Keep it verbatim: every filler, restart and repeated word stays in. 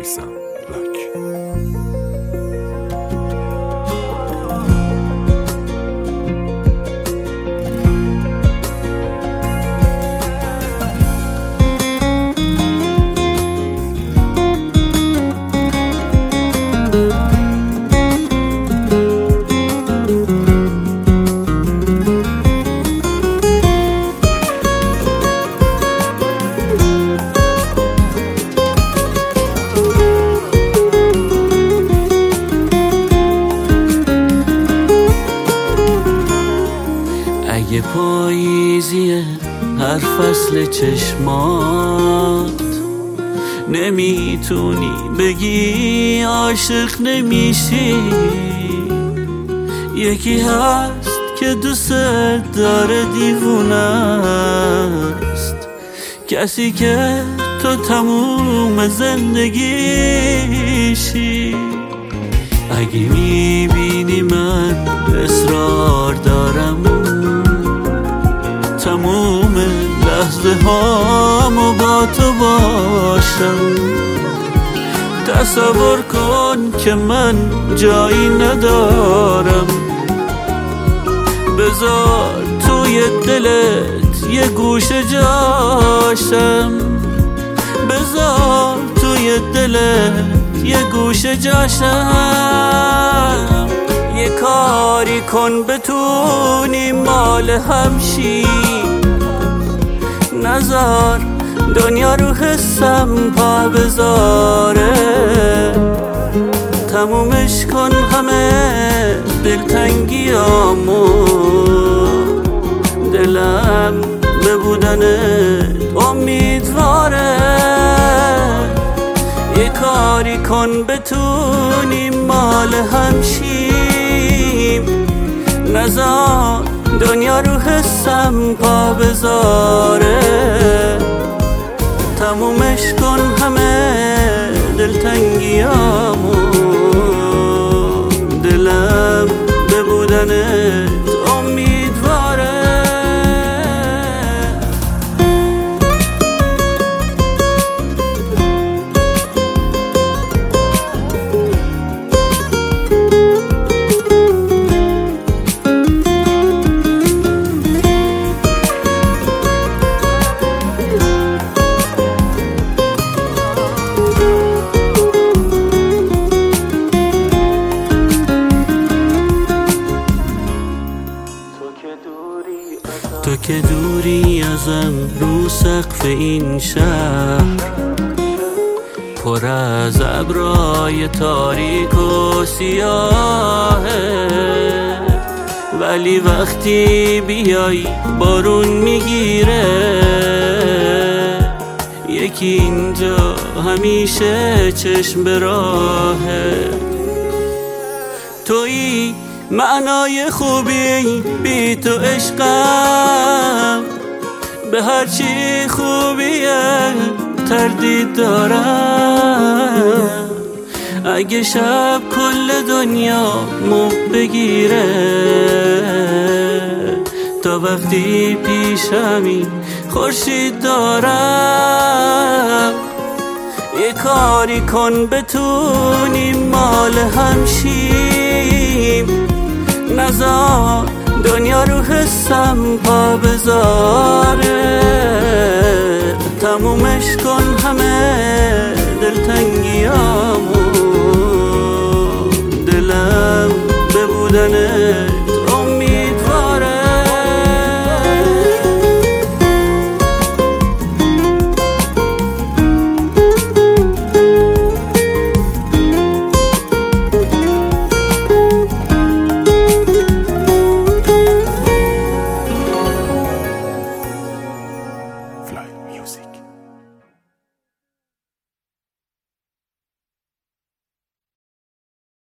میثم لاک. اگه پاییزیه هر فصل چشمات، نمیتونی بگی عاشق نمیشی. یکی هست که دوست داره دیوونه است، کسی که تو تموم زندگیشی. اگه میبینی من اصرار دارم تموم لحظه هامو با تو باشم، تصور کن که من جایی ندارم. بذار توی دلت یه گوشه جاشم، بذار توی دلت یه گوشه جاشم. یه کاری کن بتونی مال همشی، نزار دنیا رو حسم پا بذاره. تمومش کن همه دلتنگیامو، دلم به بودنت امیدواره. یه کاری کن بتونی مال همشیم، نزار دنیا رو حسم پا بذاره. تمومش کن همه دلتنگیامو، دلم به بودنت امیدواره. تو که دوری ازم رو سقف این شهر، پر از ابرای تاریک و سیاهه. ولی وقتی بیای بارون میگیره، یکی اینجا همیشه چشم به راهه. تویی معنای خوبی، بی تو عشقم، به هرچی خوبیه تردید دارم. اگه شب کل دنیا مو بگیره، تا وقتی پیشمی خورشید دارم. یه کاری کن بتونی مال همشیم، نزار دنیا رو حسم پا بذاره. تمومش کن همه دلتنگیامو، دلم به بودن